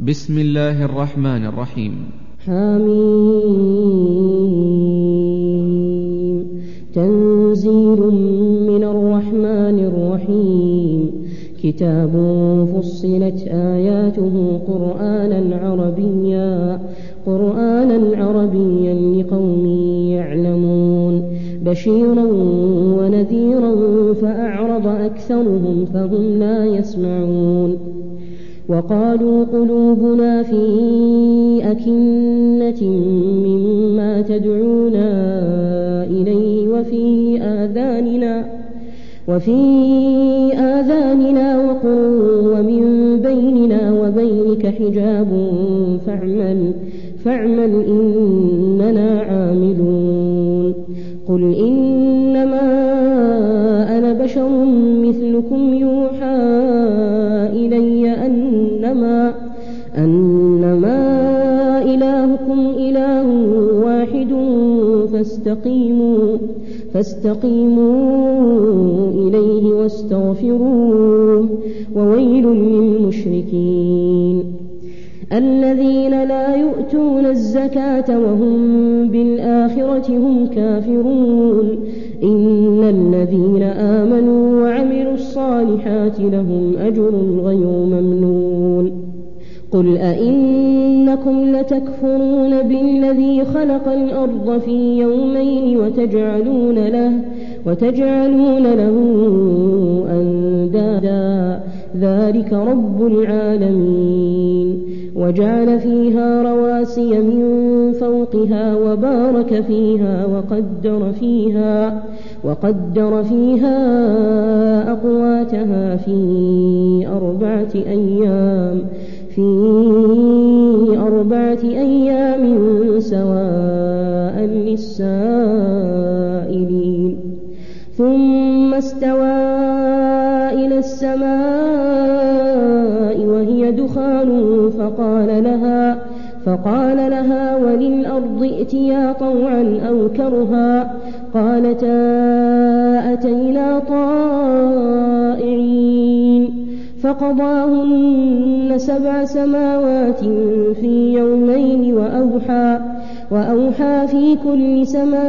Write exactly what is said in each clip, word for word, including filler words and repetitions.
بسم الله الرحمن الرحيم. حميم. تنزيل من الرحمن الرحيم. كتاب فصلت آياته قرآنا عربيا قرآنا عربيا لقوم يعلمون بشيرا ونذيرا فأعرض أكثرهم فهم لا يسمعون. وقالوا قلوبنا في أكنة مما تدعونا إليه وفي آذاننا وفي آذاننا وقر ومن بيننا وبينك حجاب فاعمل فاعمل إننا عاملون. قل إنما أنا بشر مثلكم يوحى إلي أنما أنما إلهكم إله واحد فاستقيموا فاستقيموا إليه واستغفروه وويل للمشركين الذين لا يؤتون الزكاة وهم بالآخرة هم كافرون. إن الذين آمنوا وعملوا الصالحات لهم أجر غير ممنون. قل أئنكم لتكفرون بالذي خلق الأرض في يومين وتجعلون له وتجعلون له أندادا ذلك رب العالمين. وجعل فيها رواسي من فوقها وبارك فيها وقدر فيها وقدر فيها أقواتها في أربعة أيام في أربعة أيام سواء للسائلين. ثم استوى إلى السماء وهي دخان فقال لها فقال لها وللأرض ائتيا طوعا أو كرها قالتا أتينا طائعين. فقضاهن سبع سماوات في يومين وأوحى وأوحى في كل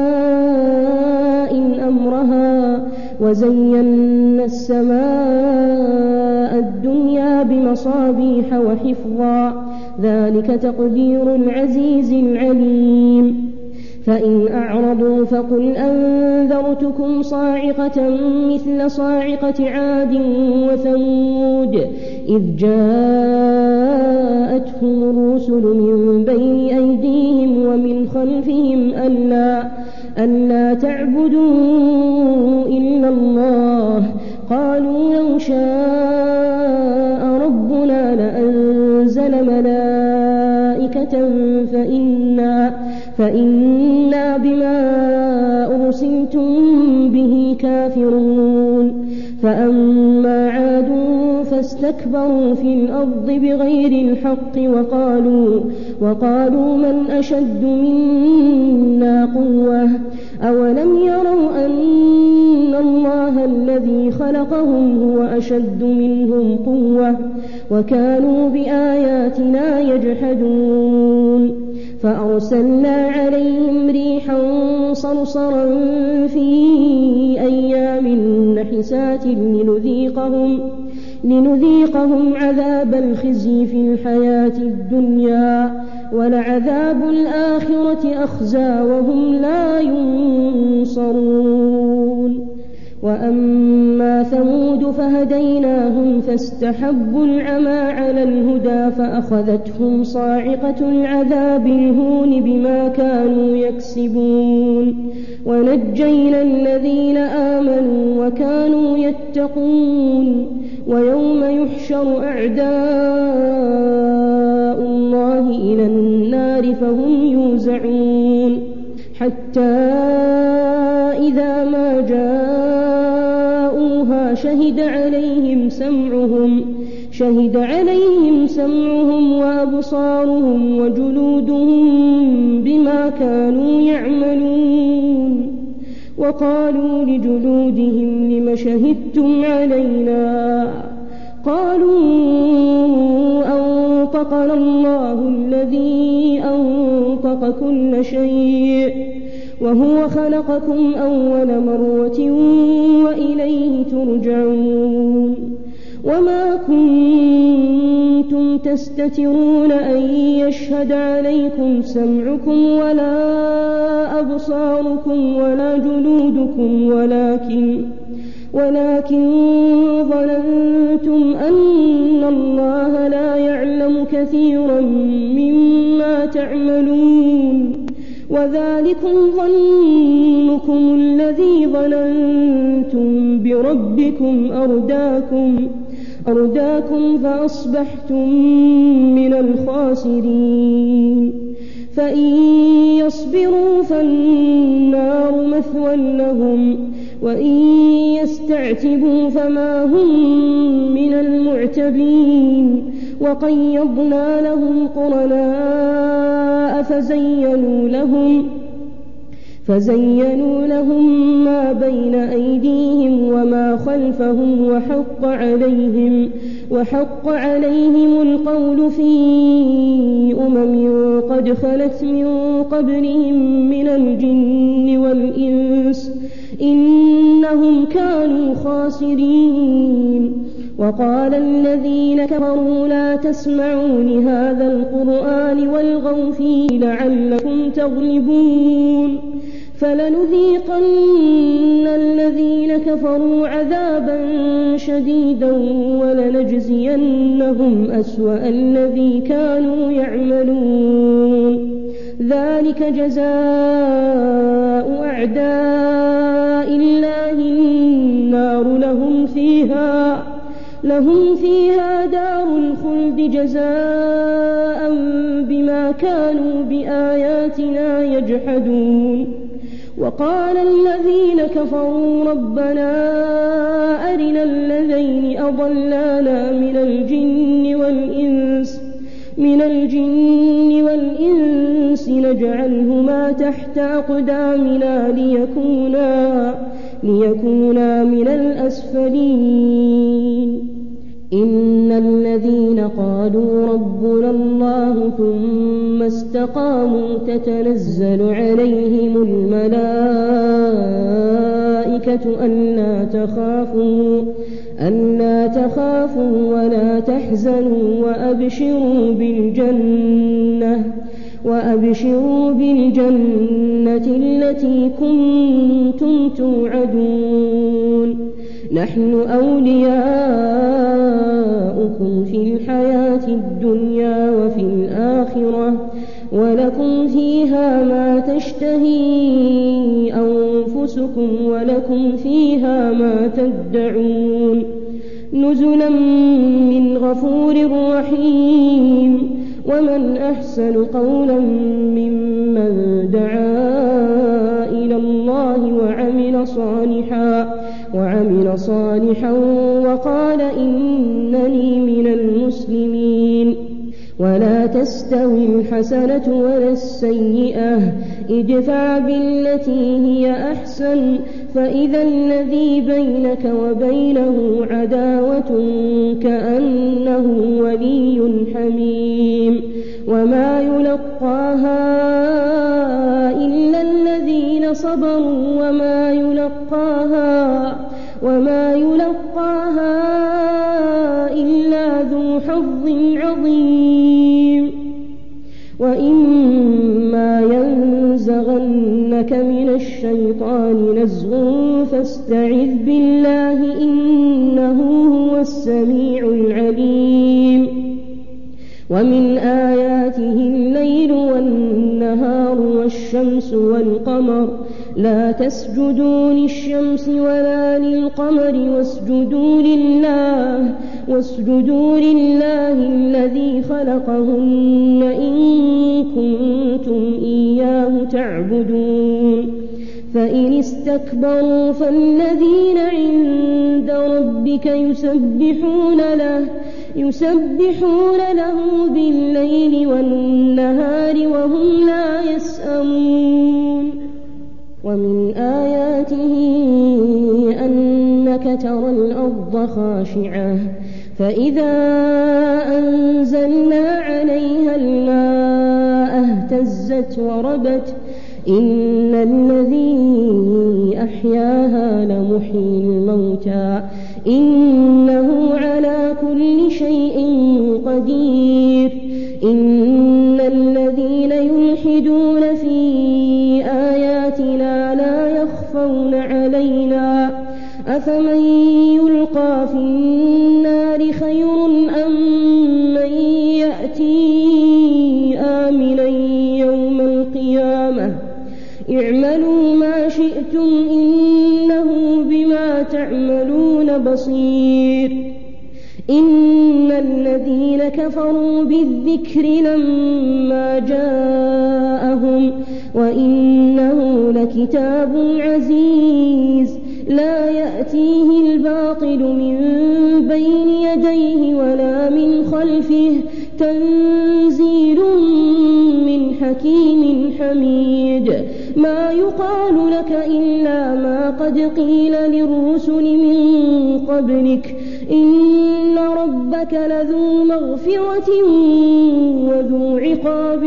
سماء أمرها وزينا السماء الدنيا بمصابيح وحفظا ذلك تقدير العزيز العليم. فإن أعرضوا فقل أنذرتكم صاعقة مثل صاعقة عاد وثمود إذ جاءتهم الرسل من بين أيديهم ومن خلفهم ألا, ألا تعبدوا إلا الله قالوا لو شاء ربنا لأنزل ملائكة فإنا, فإنا بما أرسلتم به كافرون. فأما عاد فاستكبروا في الأرض بغير الحق وقالوا, وقالوا من أشد منا قوة أولم يروا أن الله الذي خلقهم هو أشد منهم قوة وكانوا بآياتنا يجحدون. فأرسلنا عليهم ريحا صرصرا في أيام نحسات لنذيقهم, لنذيقهم عذاب الخزي في الحياة الدنيا ولعذاب الآخرة أخزى وهم لا ينصرون. وأما ثمود فهديناهم فاستحبوا العمى على الهدى فأخذتهم صاعقة العذاب الهون بما كانوا يكسبون. ونجينا الذين آمنوا وكانوا يتقون. ويوم يحشر أعداء الله إلى النار فهم يوزعون حتى إذا ما جاءوها شهد عليهم سمعهم شهد عليهم سمعهم وأبصارهم وجلودهم بما كانوا يعملون. وقالوا لجلودهم لم شهدتم علينا قالوا أنطقنا الله الذي أنطق كل شيء وهو خلقكم أول مرة وإليه ترجعون وما كنتم تستترون أن يشهد عليكم سمعكم ولا أبصاركم ولا جلودكم ولكن ولكن ظننتم أن الله لا يعلم كثيرا مما تعملون وذلكم ظنكم الذي ظننتم بربكم أرداكم أرداكم فأصبحتم من الخاسرين فإن يصبروا فالنار مثوى لهم وإن يستعتبوا فما هم من المعتبين وقيضنا لهم قرناء فزينوا لهم فزينوا لهم ما بين أيديهم وما خلفهم وحق عليهم وحق عليهم القول في أمم قد خلت من قبلهم من الجن والإنس إنهم كانوا خاسرين وقال الذين كفروا لا تسمعوا لهذا القرآن والغوا فيه لعلكم تغلبون فلنذيقن الذين كفروا عذابا شديدا ولنجزينهم أسوأ الذي كانوا يعملون ذلك جزاء أعداء الله النار لهم فيها لهم فيها دار الخلد جزاء بما كانوا بآياتنا يجحدون وقال الذين كفروا ربنا أرنا الذين أضلانا من الجن والإنس من الجن والإنس نجعلهما تحت أقدامنا ليكونا ليكونا من الأسفلين إن الذين قالوا ربنا الله ثم استقاموا تتنزل عليهم الملائكة ألا تخافوا ألا تخافوا ولا تحزنوا وأبشروا بالجنة وأبشروا بالجنة التي كنتم توعدون نحن أولياؤكم في الحياة الدنيا وفي الآخرة ولكم فيها ما تشتهي أنفسكم ولكم فيها ما تدعون نزلا من غفور رحيم ومن أحسن قولا ممن دعا إلى الله وعمل صالحا وعمل صالحا وقال إنني من المسلمين ولا تستوي الحسنة ولا السيئة ادفع بالتي هي أحسن فإذا الذي بينك وبينه عداوة كأنه ولي حميم وما يلقاها إلا الذين صبروا وما يلقاها وما يلقاها إلا ذو حظ عظيم وإما ينزغنك من الشيطان نزغ فاستعذ بالله إنه هو السميع العليم ومن آياته الليل والنهار والشمس والقمر لا تسجدوا للشمس ولا للقمر واسجدوا لله واسجدوا لله الذي خلقهن إن كنتم إياه تعبدون فإن استكبروا فالذين عند ربك يسبحون له يسبحون له بالليل والنهار وهم لا يسأمون ومن آياته أنك ترى الأرض خاشعة فإذا أنزلنا هزت وربت إن الذي أحياها لمحيي الموتى إنه على كل شيء قدير إن الذين يلحدون في آياتنا لا يخفون علينا أفمن يلقى في النار خير أم من يأتي آمنا يوم القيامة اعملوا ما شئتم إنه بما تعملون بصير إن الذين كفروا بالذكر لما جاءهم وإنه لكتاب عزيز لا يأتيه الباطل من بين يديه ولا من خلفه تنزيل من حكيم حميد ما يقال لك إلا ما قد قيل للرسل من قبلك إن ربك لذو مغفرة وذو عقاب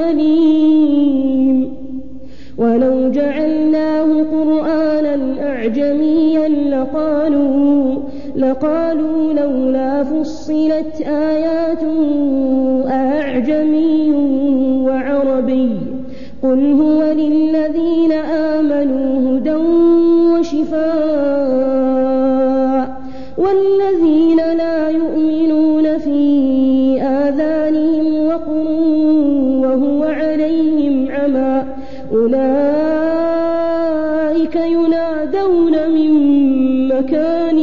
أليم ولو جعلناه قرآنا أعجميا لقالوا, لقالوا لولا فصلت آياته أعجمي وعربي قل هو للذين آمنوا هدى وشفاء والذين لا يؤمنون في آذانهم وقر وهو عليهم عمى أولئك ينادون من مكان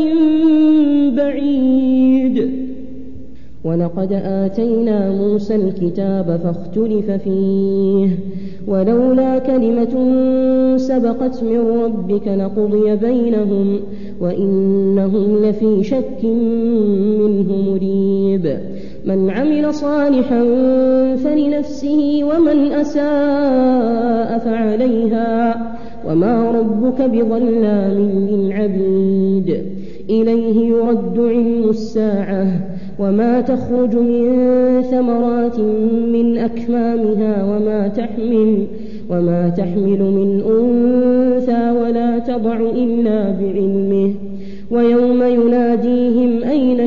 بعيد ولقد آتينا موسى الكتاب فاختلف فيه ولولا كلمة سبقت من ربك لقضي بينهم وإنهم لفي شك منه مريب من عمل صالحا فلنفسه ومن أساء فعليها وما ربك بظلام للعبيد إليه يرد علم الساعة وما تخرج من ثمرات من أكمامها وما تحمل وما تحمل من أنثى ولا تضع إلا بعلمه ويوم يناديهم أين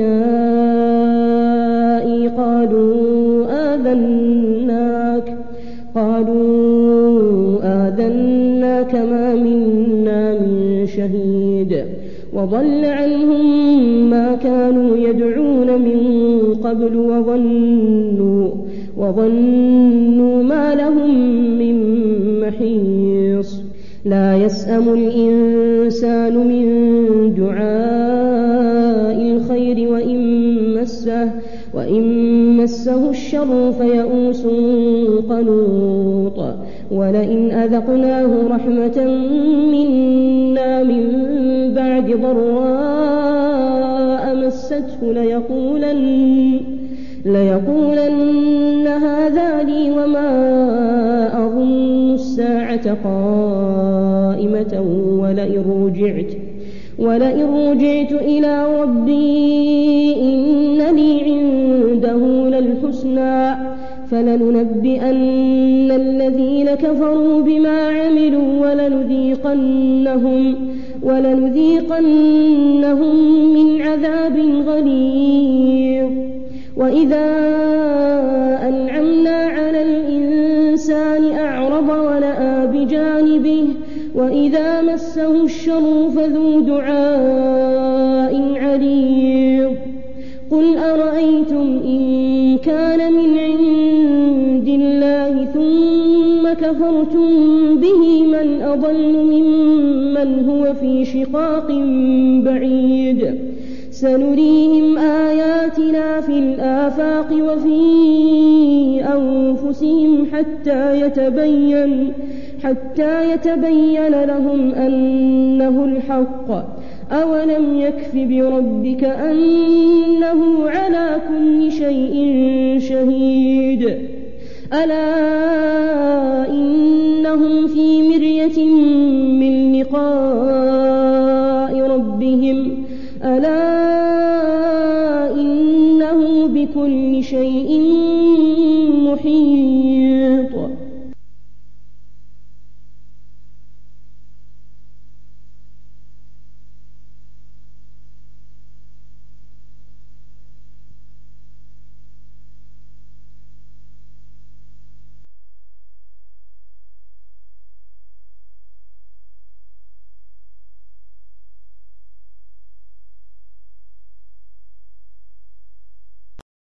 شركائي قالوا آذناك قالوا آذناك ما منا من شهيد وضل عنهم ما كانوا يدعون من قبل وظنوا, وظنوا ما لهم من محيص لا يسأم الإنسان من دعاء الخير وإن مسه, وإن مسه الشر فيئوس قنوط ولئن أذقناه رحمة منا من بعد ضراء مسته ليقولن, ليقولن هذا لي وما أظن الساعة قائمة ولئن رجعت, ولئن رجعت إلى ربي إن لي عنده للحسنى فلننبئن الذين كفروا بما عملوا ولنذيقنهم, ولنذيقنهم من عذاب غليظ وإذا أنعمنا على الإنسان أعرض ونأى بجانبه وإذا مسه الشر فذو دعاء عريض قل أرأيتم إن كان من عند الله ثم كفرتم به من أضل ممن هو في شقاق بعيد سنريهم آياتنا في الآفاق وفي أنفسهم حتى يتبين, حتى يتبين لهم أنه الحق أولم يكف بربك أنه على كل شيء شهيد ألا إنهم في مرية من لقاء ربهم ألا إنه بكل شيء